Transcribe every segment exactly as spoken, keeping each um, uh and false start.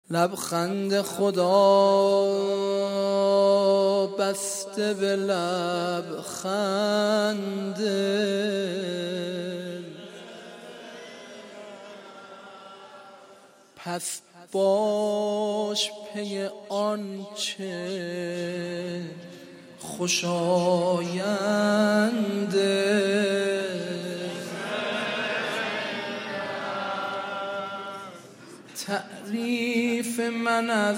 لبخند خدا بسته به لبخند، پس باش پی آنچه خوشاینده. تعریف من از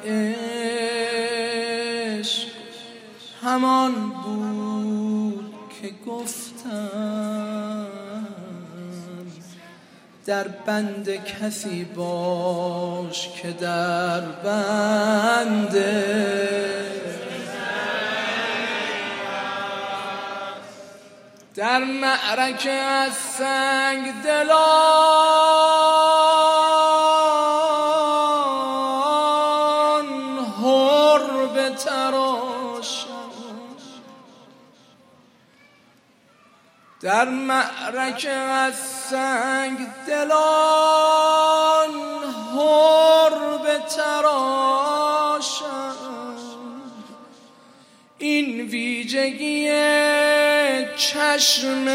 عشق همان بود که گفتم، در بند کسی باش که در بنده. در معرکه از سنگ دلان هر بتراشم، در معرکه از سنگ دلان هر بتراشم. این ویژگی چشم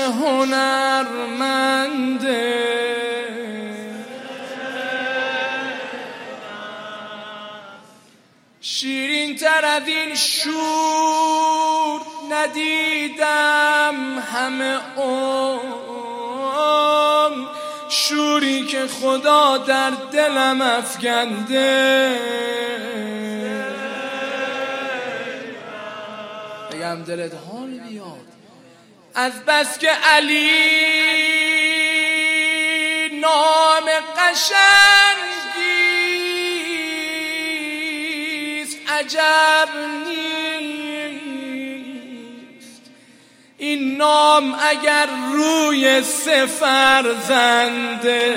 هنرمنده، شیرین تر از این شور ندیدم همه عمر، شوری که خدا در دلم افکنده. بگم دلت حال بیاد از بس که علی نام قشنگیست، عجب نیست این نام اگر روی سه فرزنده.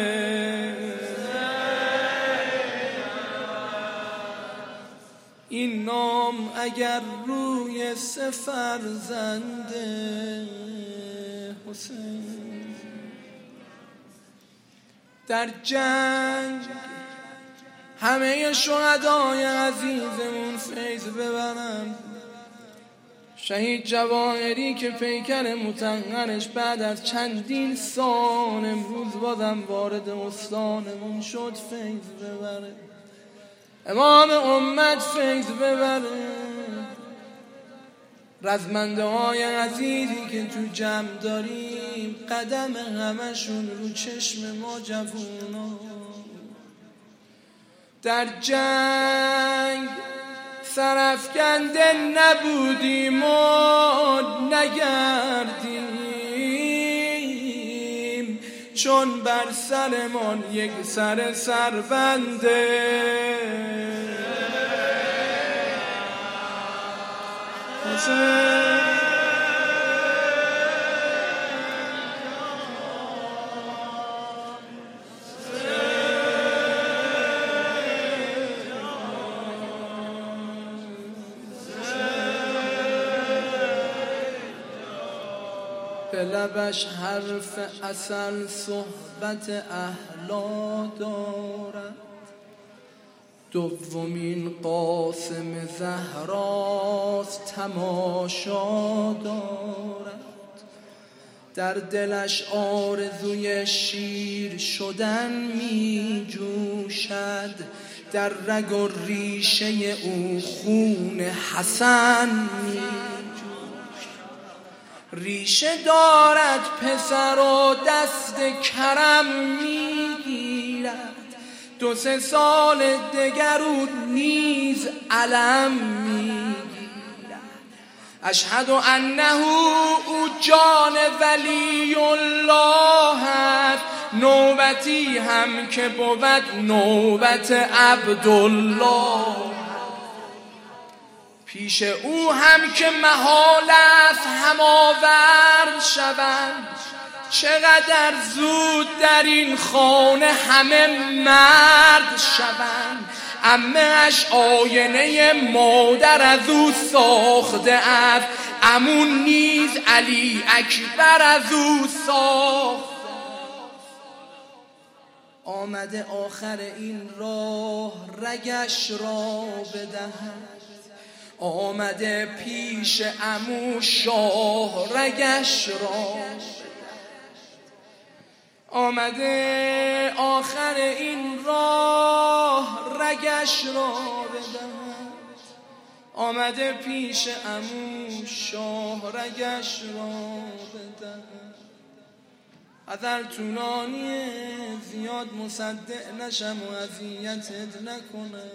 این نام اگر روی سه فرزنده. حسین در جنگ همه شهدای عزیزمون فیض ببرن. شهید جواهری که پیکر مطهرش بعد از چندین سال امروز بازم وارد استانمون شد فیض ببره. امام امت فیض ببره. رزمنده های عزیزی که تو جمع داریم قدم همشون رو چشم ما جوونا. در جنگ سرافکنده نبودیم و نگردیم، چون بر سرمان یک سر سربنده. به لبش حرف عسل صحبت احلا دارد، دومین قاسم زهراست تماشا دارد. در دلش آرزوی شیر شدن می جوشد، در رگ و ریشه او خون حسن می ریشه دارد پسر و دست کرم میگیرد، دو سه سال دگر او نیز علم میگیرد. اشهد انه او جان ولی الله است، نوبتی هم که بود نوبت عبدالله. پیش او هم که محال است هم آورد شوند، چقدر زود در این خانه همه مرد شوند. عمه اش آینه مادر از او ساخته است، عمون نیز علی اکبر از او ساخت. آمده آخر این راه رگش را بدهد، آمده پیش عمو شاه رگش را بدهد. آمده آخر این راه رگش را بدهد، آمده پیش عمو شاه رگش را بدهد. اگر طولانیه زیاد مصدق نشم و اذیتت نکنه.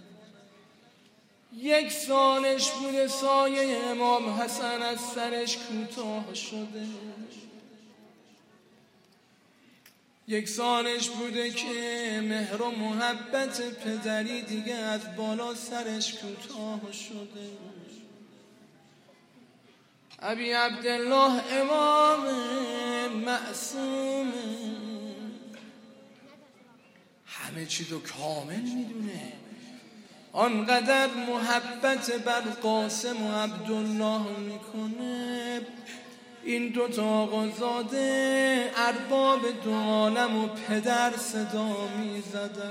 یک سالش بوده سایه امام حسن از سرش کوتاه شده، یک سالش بوده که مهر و محبت پدری دیگه از بالا سرش کوتاه شده. ابی عبدالله امام معصوم همه چی رو کامل میدونه، آنقدر محبت بر قاسم و عبدالله میکنه. این دوتا آقازاده ارباب دو عالم و پدر صدا میزدن.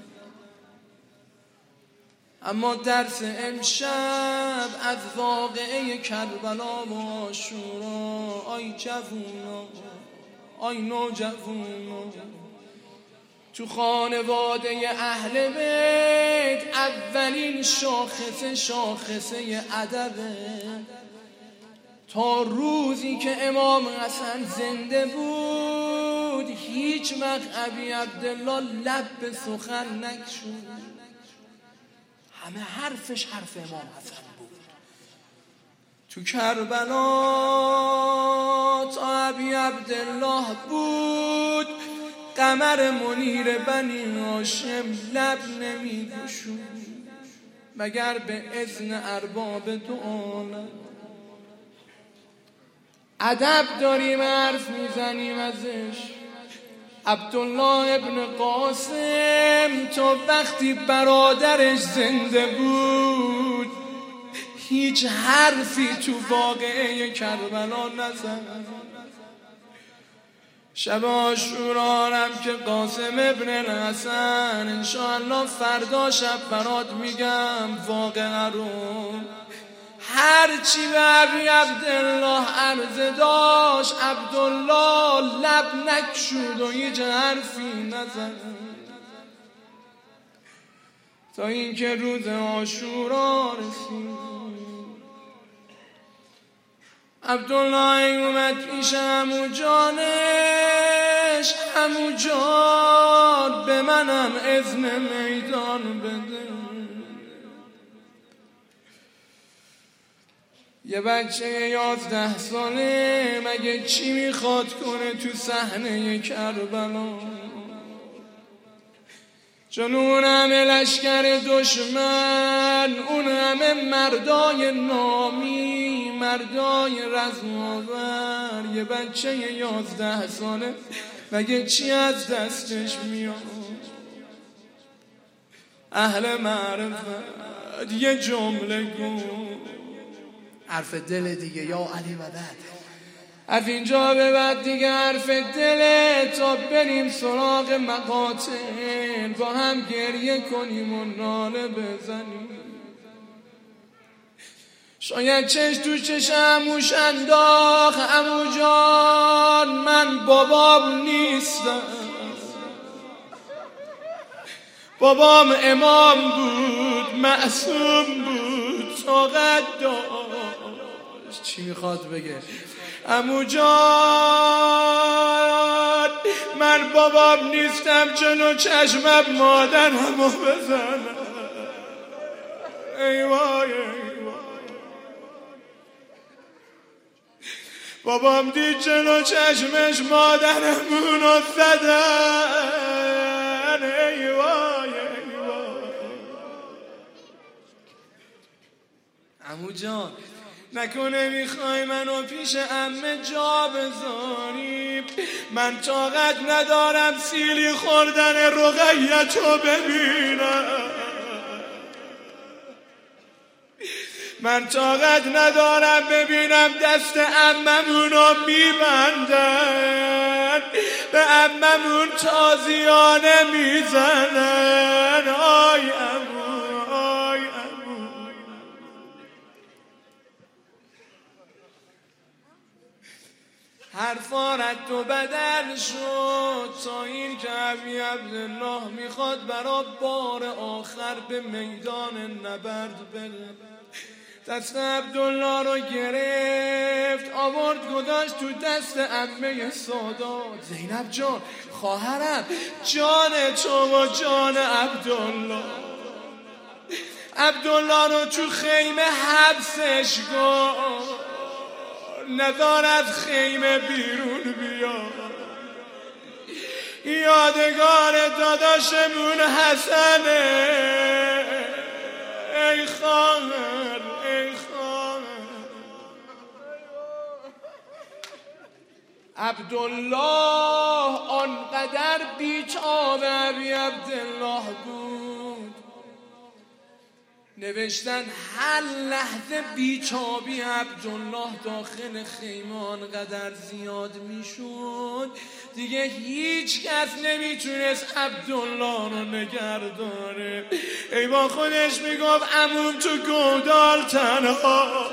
اما درس امشب از واقعه کربلا و عاشورا، آی جوونا آی نوجوونا، تو خانواده اهل بیت اولین شاخصه شاخصه ادبه. تا روزی که امام حسن زنده بود هیچ وقت ابی عبدالله لب به سخن نگشود، همه حرفش حرف امام حسن بود. تو کربلا تا ابی عبدالله بود قمر منیر بنی هاشم لب نمی گشود مگر به اذن ارباب دو عالم. ادب داریم حرف میزنیم ازش. عبدالله ابن قاسم تا وقتی برادرش زنده بود هیچ حرفی تو واقعه کربلا نزد. شب عاشورا که قاسم ابن الحسن انشاءالله فردا شب برات میگم واقعه رو. هرچی به ابی عبدالله عرضه داشت عبدالله لب نکشود و هیچ حرفی نزد، تا اینکه روز عاشورا رسید. عبدالله اومد پیش عمو جانش، عمو جان به منم اذن میدان بده. یه بچه یازده ساله مگه چی میخواد کنه تو صحنه کربلا؟ چون اون همه لشکر دشمن، اون همه مردای نامی، مردای رزم‌آور، یه بچه یازده ساله مگه چی از دستش میاد؟ اهل معرفت یه جمله گو، حرف دل دیگه یا علی و بعد از اینجا به بعد دیگه حرف دله، تا بریم سراغ مقاتل با هم گریه کنیم و ناله بزنیم. شاید چش تو چش عموش انداخت، عمو جان من بابام نیستم، بابام امام بود، معصوم بود، طاقت داشت. چی میخواد بگه؟ عمو جان من بابام نیستم، جلو چشمم مادرمو بزنم. ای وای ای وای، بابام دید جلو چشمش مادرمونو زدن. ای وای ای وای. عمو جان نکنه میخوای منو پیش عمه جا بذاری؟ من طاقت ندارم سیلی خوردن رقیتو ببینم. من طاقت ندارم ببینم دست عممونو میبندن، به عممون تازیانه میزنن. آی عمو، آی عمو. حرفارت تو بدل شد تا این که ابی عبدالله میخواد برا بار آخر به میدان نبرد بره. دست عبدالله رو گرفت آورد گذاشت تو دست عمه سادات. زینب جان خواهرم، جان تو و جان عبدالله. عبدالله رو تو خیمه حبسش کن، ندار از خیمه بیرون بیا. یادگار داداشمون حسنه. ای خواهر، ای خواهر. عبدالله آنقدر بی‌تاب ابی عبدالله بود، نوشتن هر لحظه بی‌تابی عبدالله داخل خیمه آنقدر زیاد میشد دیگه هیچ کس نمیتونست عبدالله رو نگه داره. ای با خودش میگفت عموم تو گودال تنها.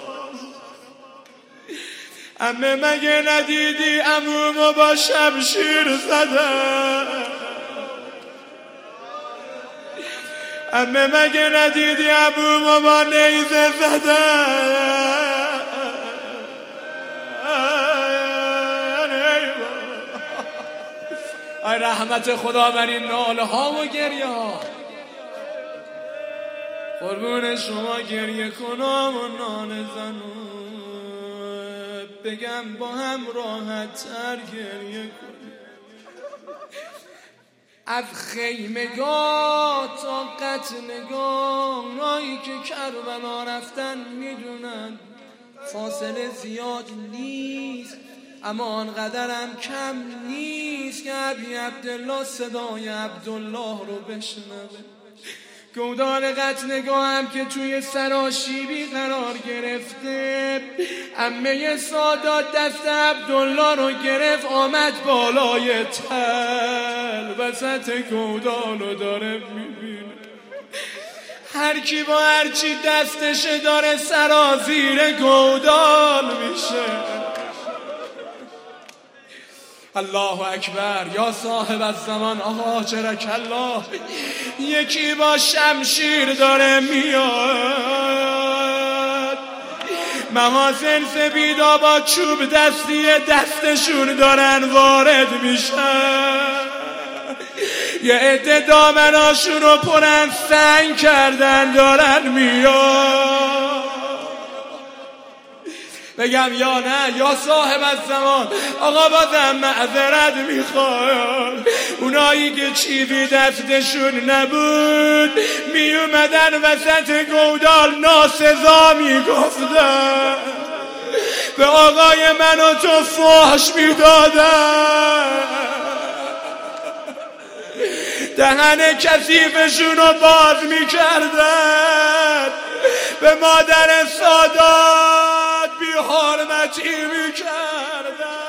عمه مگه ندیدی عمومو با شمشیر زدن؟ عمه مگه ندیدی عمومو با نیزه زدن؟ ای رحمت خدا بر این ناله ها و گریه ها. قربون شما گریه کنم و ناله زنم، بگم با هم راحت تر گریه کنم. از خیمگاه تا قتلگاه اونایی که کربلا رفتن میدونن فاصله زیاد نیست، اما آنقدرم کم نیست که ابی عبدالله صدای عبدالله رو بشنوه. گودال قتلگاه هم که توی سراشیبی قرار گرفته، عمه سادات دست عبدالله رو گرفت آمد بالای تل، وسط گودال رو داره میبینه. هر کی با هرچی دستش داره سرازیر گودال میشه. الله اکبر، یا صاحب الزمان آقا چرک الله. یکی با شمشیر داره میاد، محاسن سپیدا با چوب دستی دستشون دارن وارد میشن. یه عده دامناشون رو پرن سنگ کردن دارن میاد. بگم یا نه یا صاحب الزمان آقا بازم معذرت میخوام. اونایی که چیزی دستشون نبود می اومدن وسط گودال ناسزا میگفتن، به آقای من و تو فحش میدادن، دهن کثیفشون رو باز میکردن، به مادر سادات بی حرمتی میکردن.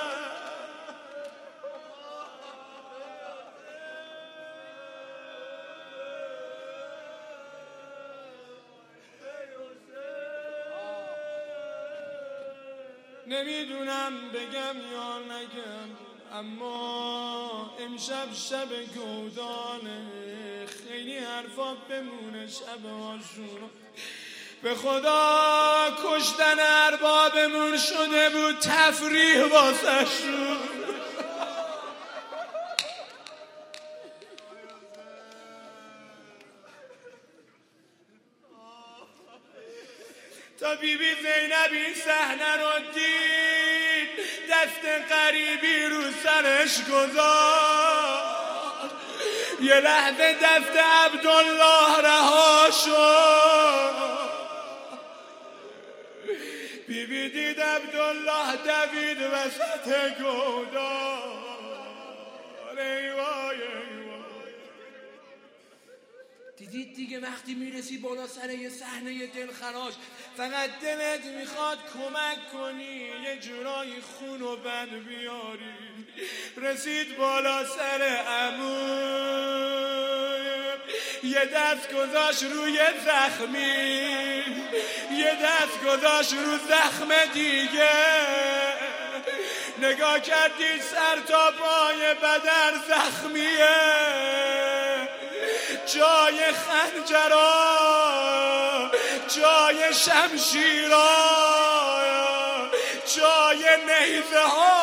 نمیدونم بگم یا نگم، اما امشب شب گوداله، خیلی حرفا بمونه شب آشورا. به خدا کشتن اربابمون شده بود تفریح واسه شون. تا بی بی زینب این صحنه رو دید دست غریبی رو سرش گذاشت. یه لحظه دست عبدالله رها شد. بی بی دید عبدالله دوید وسط گودال. ای وای ای وای. دیدید دیگه وقتی میرسی بالا سر یه صحنه دلخراش فقط دلت میخواد کمک کنی، یه جورایی خون و بد بیاری. رسید بالا سر عمو، یه دست گذاشت روی زخمی، یه دست گذاشت رو زخم دیگه. نگاه کردی سر تا پای بدن زخمیه، جای خنجرها، جای شمشیرها، جای نیزه ها.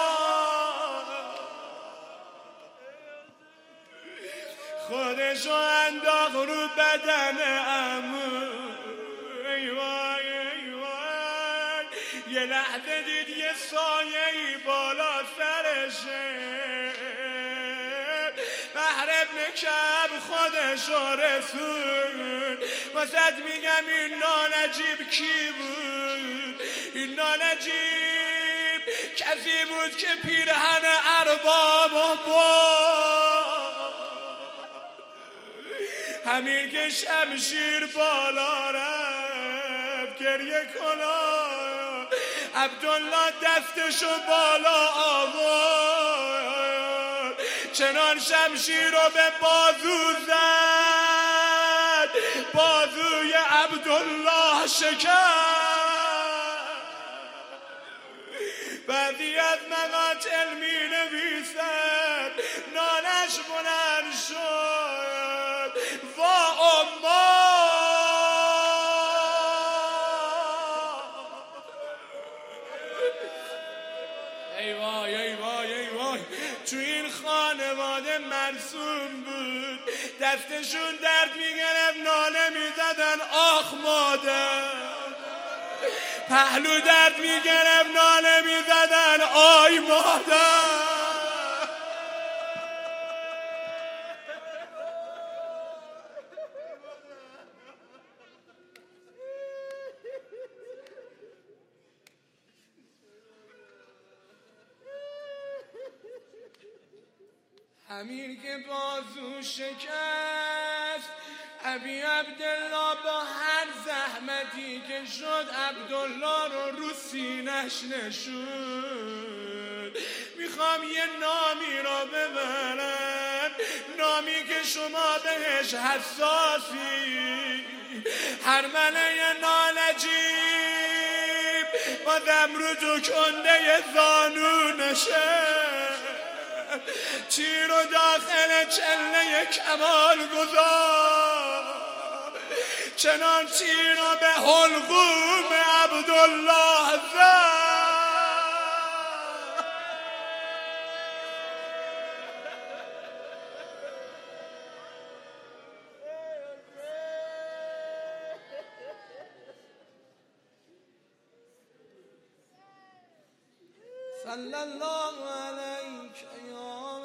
خودشو انداخت رو بدن عمو. ای وای ای وای، یه لحظه دید یه سایه‌ای بالا سرشه. بحر ابن کعب خودشو رسون. واسه میگم این نانجیب کی بود؟ این نانجیب کسی بود که پیرهن ارباب و بود، همین که شمشیر بالا رفت گریه کنا. عبدالله دستشو بالا آورد، چنان شمشیر رو به بازو زد، بازوی عبدالله شکست. بعضی از مقاتل می نویسد نانش بلند شد، وا اما ای وای ای وای ای وای. تو این خانواده مرسوم بود، دستشون درد میگرفت ناله میزدن آخ مادر، پهلو درد میگرفت ناله میزدن آی مادر. همین که بازو شکست، ابی عبدالله با هر زحمتی که شد عبدالله رو رو سینش نشود. میخوام یه نامی رو ببرم، نامی که شما بهش حساسی. هرمله نانجیب با دمرود و کنده زانونشه، تیر و داخل چله کمال گذار، چنان تیر رو به حلقوم عبدالله زد. صلی الله علیک یا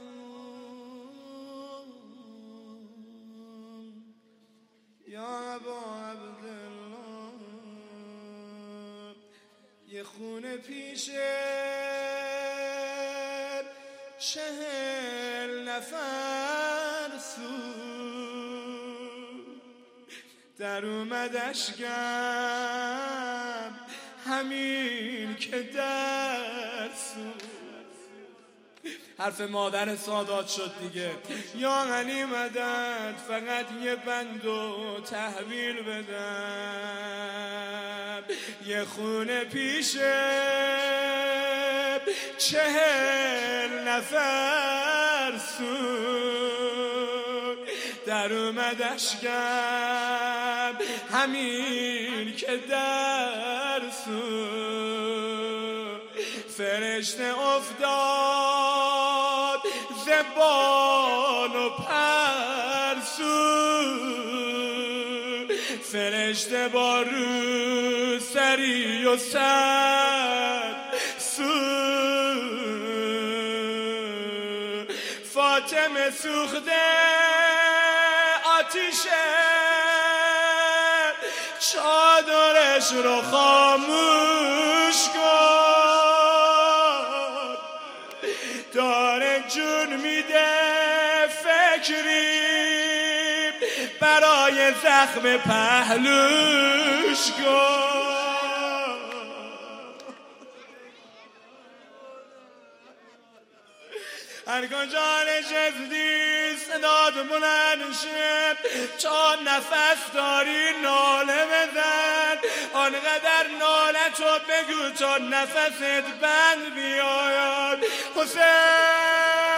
مظلوم یا ابا عبدالله. یه خونه پیشه چهل نفر سود، در اومدش گم همین که در سود. حرف مادر سادات شد دیگه. یا علی مدد، فقط یه بندو تحویل بدم. یه خونه پیشه چهل نفر سود، در اومدش گم همین که در سود. فرشته افتاد زبان و پرسود، فرشته با رو سری و سر سود. فاطمه سوخته آتیشه، چادرش رو خاموش کن، داره جون میده فکری برای زخم پهلوش کن. هر کجا نشستی صدات بلند شه، تا نفس داری ناله بزن، آنقدر ناله تو بگو تا نفست بند بیاید. حسین